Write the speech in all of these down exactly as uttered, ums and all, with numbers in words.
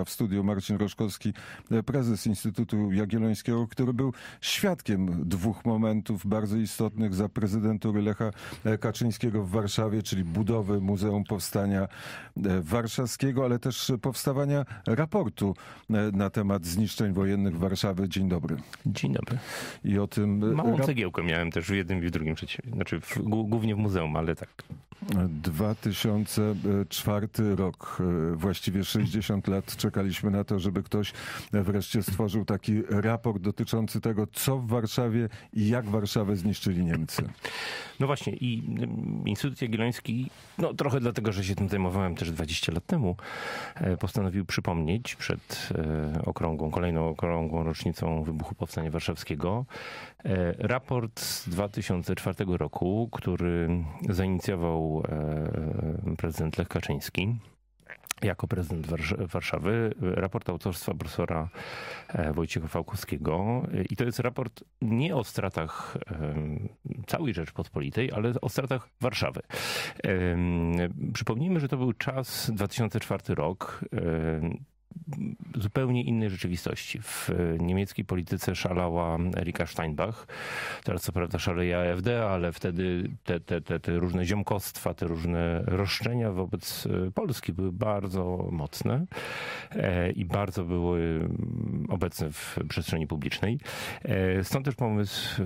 w studiu Marcin Roszkowski, prezes Instytutu Jagiellońskiego, który był świadkiem dwóch momentów bardzo istotnych za prezydentury Lecha Kaczyńskiego w Warszawie, czyli budowy Muzeum Powstania Warszawskiego, ale też powstawania raportu na temat zniszczeń wojennych Warszawy. Dzień dobry. Dzień dobry. I o tym... Małą cegiełkę miałem też w jednym i w drugim przedsięwzięciu. Znaczy w, głównie w muzeum, ale tak. dwa tysiące czwarty rok, właściwie sześćdziesiąt lat czekaliśmy na to, żeby ktoś wreszcie stworzył taki raport dotyczący tego, co w Warszawie i jak Warszawę zniszczyli Niemcy. No właśnie i Instytut Jagielloński, no trochę dlatego, że się tym zajmowałem też dwadzieścia lat temu, postanowił przypomnieć przed okrągłą, kolejną okrągłą rocznicą wybuchu Powstania Warszawskiego raport z dwa tysiące czwartego roku, który zainicjował prezydent Lech Kaczyński jako prezydent Warszawy, raport autorstwa profesora Wojciecha Fałkowskiego. I to jest raport nie o stratach całej Rzeczpospolitej, ale o stratach Warszawy. Przypomnijmy, że to był czas, dwa tysiące czwarty rok, zupełnie innej rzeczywistości. W niemieckiej polityce szalała Erika Steinbach. Teraz co prawda szaleje A F D, ale wtedy te, te, te, te różne ziomkostwa, te różne roszczenia wobec Polski były bardzo mocne i bardzo były obecne w przestrzeni publicznej. Stąd też pomysł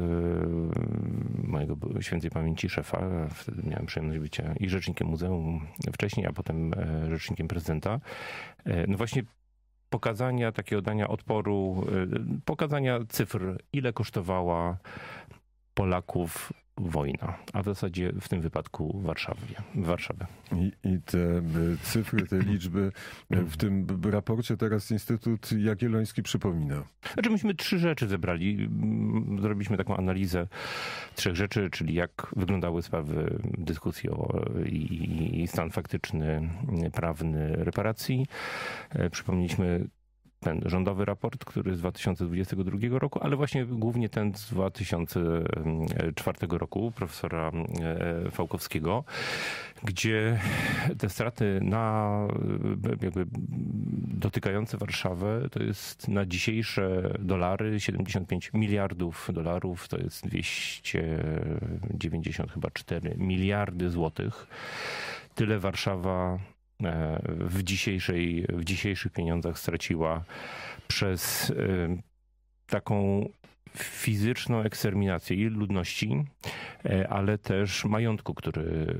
mojego świętej pamięci szefa, wtedy miałem przyjemność bycia i rzecznikiem muzeum wcześniej, a potem rzecznikiem prezydenta. No właśnie pokazania takiego dania odporu, pokazania cyfr, ile kosztowała Polaków wojna, a w zasadzie w tym wypadku Warszawie, Warszawy. I, I te cyfry, te liczby w tym raporcie teraz Instytut Jagielloński przypomina. Znaczy myśmy trzy rzeczy zebrali. Zrobiliśmy taką analizę trzech rzeczy, czyli jak wyglądały sprawy dyskusji o i, i stan faktyczny, prawny reparacji. Przypomnieliśmy ten rządowy raport, który z dwa tysiące dwudziestego drugiego roku, ale właśnie głównie ten z dwa tysiące czwartego roku profesora Fałkowskiego, gdzie te straty na jakby dotykające Warszawę to jest na dzisiejsze dolary siedemdziesiąt pięć miliardów dolarów, to jest dwieście dziewięćdziesiąt chyba cztery miliardy złotych. Tyle Warszawa w, dzisiejszej, w dzisiejszych pieniądzach straciła przez taką fizyczną eksterminację i ludności, ale też majątku, który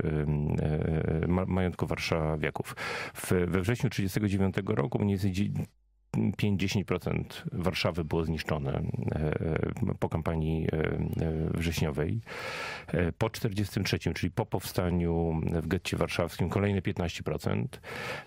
majątku warszawiaków. W, we wrześniu tysiąc dziewięćset trzydziestego dziewiątego roku mniej więcej pięć do dziesięciu procent Warszawy było zniszczone po kampanii wrześniowej. Po czterdziestym trzecim, czyli po powstaniu w getcie warszawskim, kolejne piętnaście procent,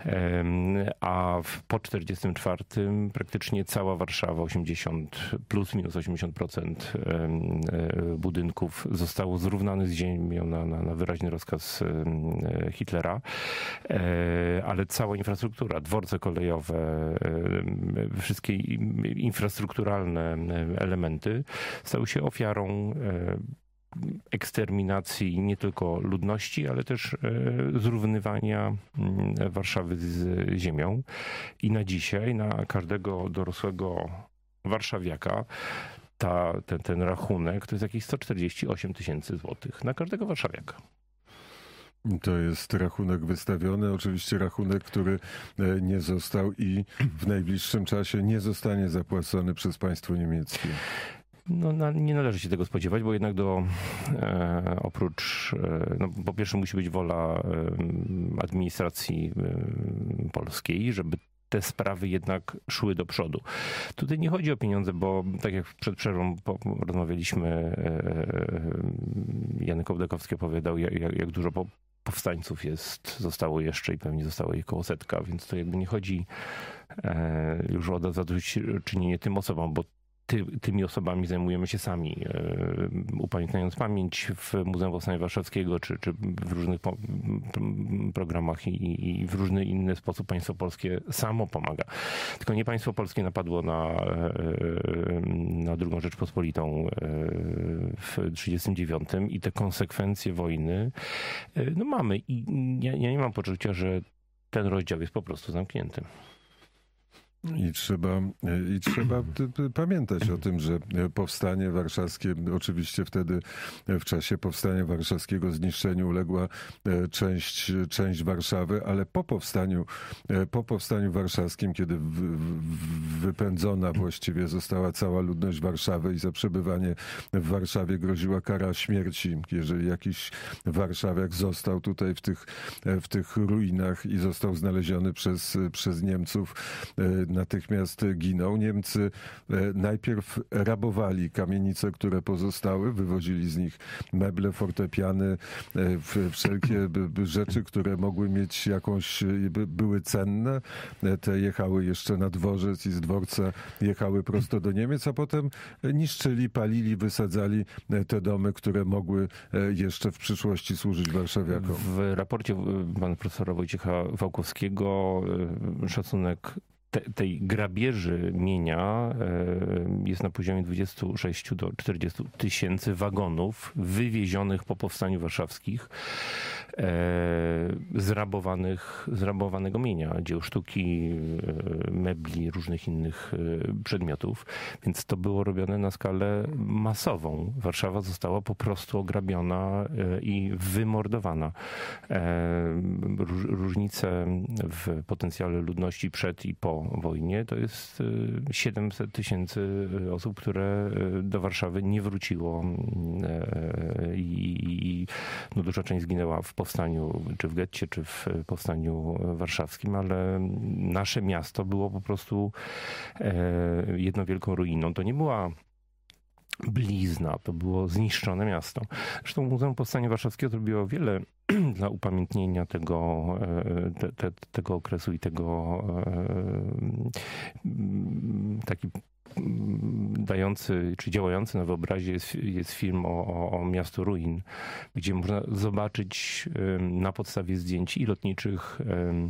a po czterdziestym czwartym praktycznie cała Warszawa, osiemdziesiąt plus minus osiemdziesiąt procent budynków zostało zrównanych z ziemią na, na, na wyraźny rozkaz Hitlera, ale cała infrastruktura, dworce kolejowe, wszystkie infrastrukturalne elementy stały się ofiarą eksterminacji nie tylko ludności, ale też zrównywania Warszawy z ziemią. I na dzisiaj, na każdego dorosłego warszawiaka ta, ten, ten rachunek to jest jakieś sto czterdzieści osiem tysięcy złotych na każdego warszawiaka. To jest rachunek wystawiony, oczywiście rachunek, który nie został i w najbliższym czasie nie zostanie zapłacony przez państwo niemieckie. No, na, nie należy się tego spodziewać, bo jednak do e, oprócz, e, no, po pierwsze musi być wola e, administracji e, polskiej, żeby te sprawy jednak szły do przodu. Tutaj nie chodzi o pieniądze, bo tak jak przed przerwą rozmawialiśmy, Janek Ołdakowski opowiadał, jak, jak dużo po, powstańców jest, zostało jeszcze i pewnie zostało ich koło setka, więc to jakby nie chodzi już o zadośćuczynienie tym osobom, bo Ty, tymi osobami zajmujemy się sami, upamiętniając pamięć w Muzeum Powstania Warszawskiego, czy, czy w różnych po, programach i, i w różny inny sposób państwo polskie samo pomaga. Tylko nie państwo polskie napadło na, na drugą Rzeczpospolitą w trzydziestym dziewiątym i te konsekwencje wojny no mamy. I ja, ja nie mam poczucia, że ten rozdział jest po prostu zamknięty. I trzeba, i trzeba pamiętać o tym, że powstanie warszawskie, oczywiście wtedy w czasie powstania warszawskiego zniszczeniu uległa część, część Warszawy, ale po powstaniu, po powstaniu warszawskim, kiedy w, w, wypędzona właściwie została cała ludność Warszawy i za przebywanie w Warszawie groziła kara śmierci, jeżeli jakiś warszawiak został tutaj w tych, w tych ruinach i został znaleziony przez, przez Niemców, natychmiast ginął. Niemcy najpierw rabowali kamienice, które pozostały, wywozili z nich meble, fortepiany, wszelkie rzeczy, które mogły mieć jakąś, były cenne. Te jechały jeszcze na dworzec i z dworca jechały prosto do Niemiec, a potem niszczyli, palili, wysadzali te domy, które mogły jeszcze w przyszłości służyć warszawiakom. W raporcie pana profesora Wojciecha Wałkowskiego szacunek Te, tej grabieży mienia jest na poziomie dwudziestu sześciu do czterdziestu tysięcy wagonów wywiezionych po powstaniu warszawskich, zrabowanych, zrabowanego mienia, dzieł sztuki, mebli, różnych innych przedmiotów. Więc to było robione na skalę masową. Warszawa została po prostu ograbiona i wymordowana. Różnice w potencjale ludności przed i po wojnie to jest siedemset tysięcy osób, które do Warszawy nie wróciło i no, duża część zginęła w powstaniu, czy w getcie, czy w powstaniu warszawskim, ale nasze miasto było po prostu jedną wielką ruiną. To nie była blizna, to było zniszczone miasto. Zresztą Muzeum Powstania Warszawskiego zrobiło wiele dla upamiętnienia tego, te, te, tego okresu i tego taki dający, czy działający na wyobraźnię jest, jest film o, o, o Miasto Ruin, gdzie można zobaczyć na podstawie zdjęć i lotniczych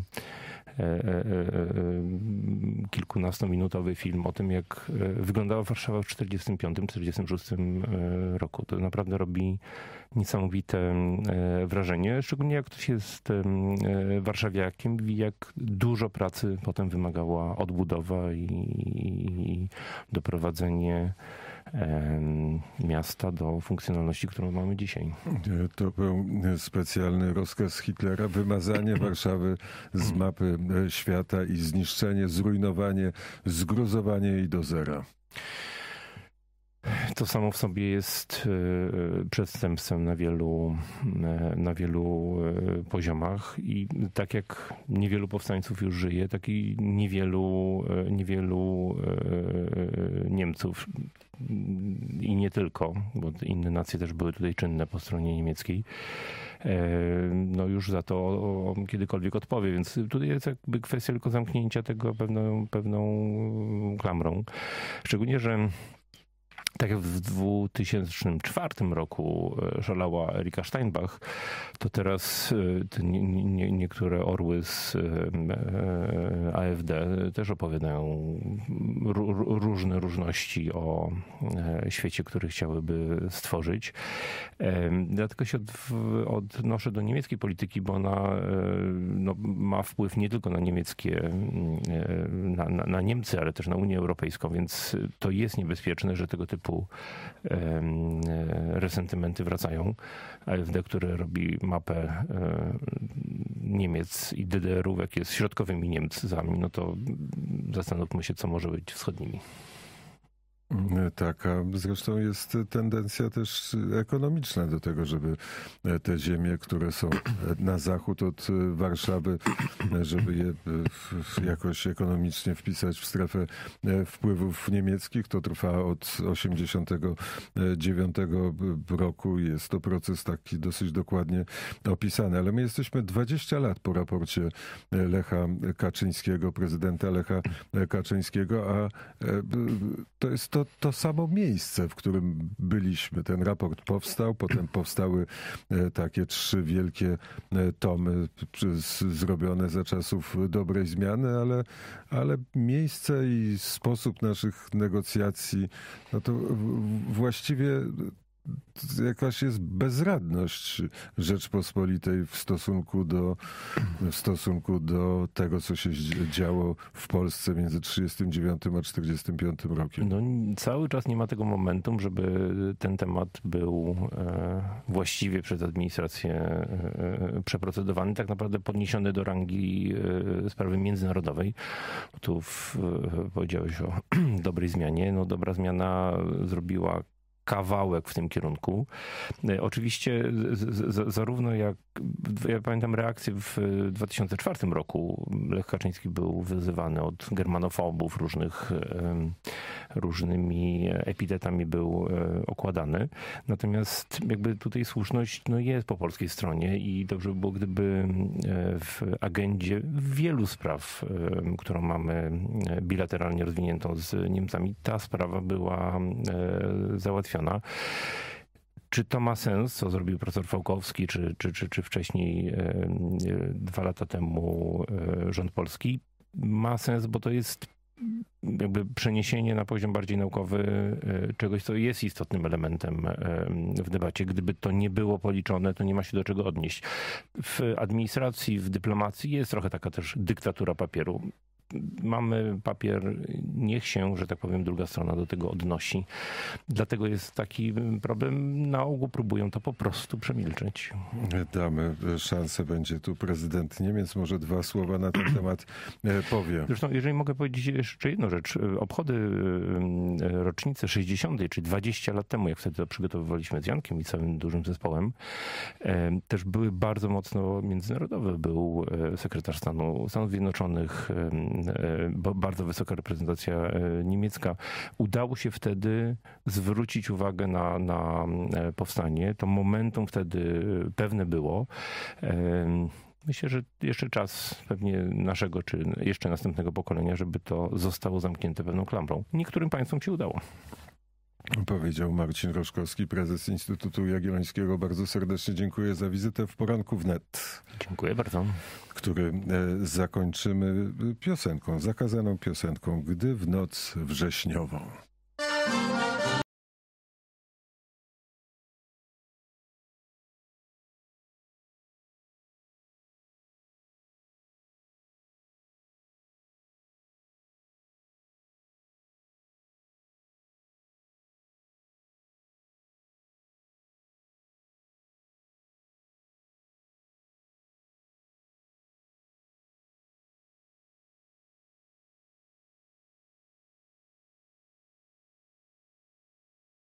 kilkunastominutowy film o tym, jak wyglądała Warszawa w czterdziestym piątym czterdziestym szóstym roku. To naprawdę robi niesamowite wrażenie, szczególnie jak ktoś jest warszawiakiem, wie, jak dużo pracy potem wymagała odbudowa i, i doprowadzenie miasta do funkcjonalności, którą mamy dzisiaj. To był specjalny rozkaz Hitlera, wymazanie Warszawy z mapy świata i zniszczenie, zrujnowanie, zgruzowanie jej do zera. To samo w sobie jest przestępstwem na wielu, na wielu poziomach i tak jak niewielu powstańców już żyje, tak i niewielu, niewielu Niemców i nie tylko, bo inne nacje też były tutaj czynne po stronie niemieckiej, no już za to kiedykolwiek odpowie, więc tutaj jest jakby kwestia tylko zamknięcia tego pewną, pewną klamrą. Szczególnie, że tak jak w dwa tysiące czwartym roku szalała Erika Steinbach, to teraz te nie, nie, niektóre orły z A F D też opowiadają różne różności o świecie, który chciałyby stworzyć. Dlatego się od, odnoszę do niemieckiej polityki, bo ona no, ma wpływ nie tylko na niemieckie, na, na, na Niemcy, ale też na Unię Europejską, więc to jest niebezpieczne, że tego typu resentymenty wracają. A F D, które robi mapę Niemiec i D D R-ówek, jest środkowymi Niemcami, no to zastanówmy się, co może być wschodnimi. Tak, a zresztą jest tendencja też ekonomiczna do tego, żeby te ziemie, które są na zachód od Warszawy, żeby je jakoś ekonomicznie wpisać w strefę wpływów niemieckich. To trwa od osiemdziesiątego dziewiątego roku. Jest to proces taki dosyć dokładnie opisany, ale my jesteśmy dwadzieścia lat po raporcie Lecha Kaczyńskiego, prezydenta Lecha Kaczyńskiego, a to jest to To, to samo miejsce, w którym byliśmy. Ten raport powstał, potem powstały takie trzy wielkie tomy zrobione za czasów dobrej zmiany, ale, ale miejsce i sposób naszych negocjacji, no to właściwie jakaś jest bezradność Rzeczpospolitej w stosunku do, w stosunku do tego, co się działo w Polsce między trzydziestym dziewiątym a czterdziestym piątym rokiem. No, cały czas nie ma tego momentum, żeby ten temat był e, właściwie przez administrację e, przeprocedowany, tak naprawdę podniesiony do rangi e, sprawy międzynarodowej. Tu w, e, powiedziałeś o dobrej zmianie. No, dobra zmiana zrobiła kawałek w tym kierunku. Oczywiście z, z, zarówno jak, ja pamiętam reakcję w dwa tysiące czwartym roku, Lech Kaczyński był wyzywany od germanofobów, różnych, różnymi epitetami był okładany. Natomiast jakby tutaj słuszność no, jest po polskiej stronie i dobrze by było, gdyby w agendzie wielu spraw, którą mamy bilateralnie rozwiniętą z Niemcami, ta sprawa była załatwiona. Czy to ma sens, co zrobił profesor Fałkowski, czy, czy, czy, czy wcześniej, dwa lata temu, rząd polski? Ma sens, bo to jest jakby przeniesienie na poziom bardziej naukowy czegoś, co jest istotnym elementem w debacie. Gdyby to nie było policzone, to nie ma się do czego odnieść. W administracji, w dyplomacji jest trochę taka też dyktatura papieru. Mamy papier, niech się, że tak powiem, druga strona do tego odnosi. Dlatego jest taki problem. Na ogół próbują to po prostu przemilczeć. Damy szansę, będzie tu prezydent Niemiec, może dwa słowa na ten temat powie. Zresztą, jeżeli mogę powiedzieć jeszcze jedną rzecz. Obchody rocznicy sześćdziesiątej, czyli dwadzieścia lat temu, jak wtedy to przygotowywaliśmy z Jankiem i całym dużym zespołem, też były bardzo mocno międzynarodowe. Był sekretarz stanu Stanów Zjednoczonych, bardzo wysoka reprezentacja niemiecka. Udało się wtedy zwrócić uwagę na, na powstanie. To momentum wtedy pewne było. Myślę, że jeszcze czas pewnie naszego, czy jeszcze następnego pokolenia, żeby to zostało zamknięte pewną klamrą. Niektórym państwom się udało. Powiedział Marcin Roszkowski, prezes Instytutu Jagiellońskiego. Bardzo serdecznie dziękuję za wizytę w Poranku Wnet. Dziękuję bardzo. Który zakończymy piosenką, zakazaną piosenką, Gdy w noc wrześniową.